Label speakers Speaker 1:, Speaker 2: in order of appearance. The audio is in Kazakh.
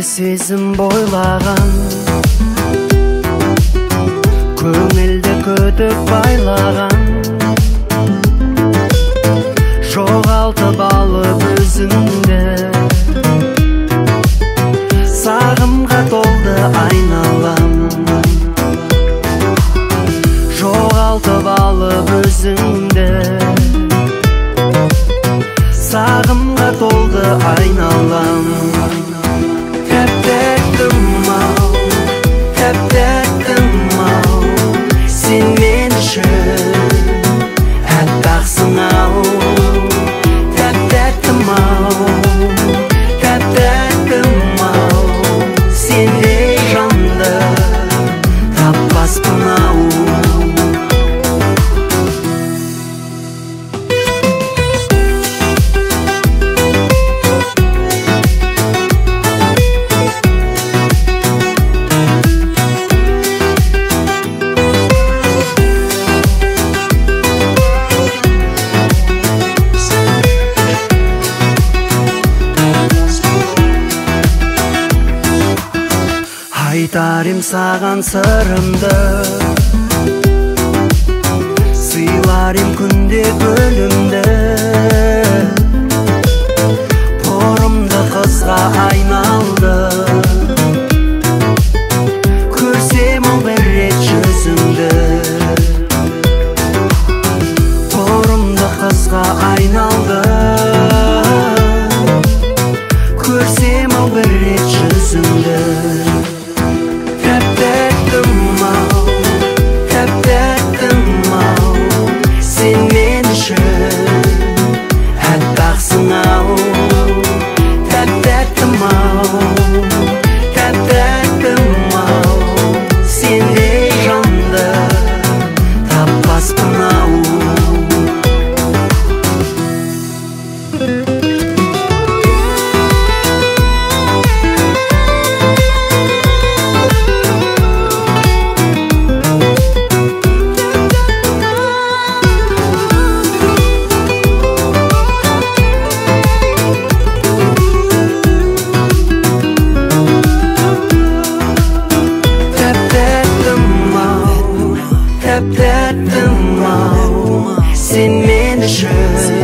Speaker 1: сезім бойлаған, көңілді күтіп байлаған, жоғалтып алып өзіңді, сағымға толды айналам, жоғалтып алып өзіңді, сағымға толды айналам. Тәп-тәттім-ау, сен мен үшін әппақсың-ау. Тәп-тәттім-ау, сендей жанды таппаспын-ау. Айтарым саған сырымды, сыйларым күнде гүлімді, порымды қызға айналды, көрсем ол бір рет жүзіңді, порымды қызға айналды, көрсем ол бір рет жүзіңді. Тәп-тәттім-ау, сен мен үшін әппақсың-ау. Тәп-тәттім-ау, сендей жанды таппаспын-ау. Тәп-тәттім-ау, сен мен үшін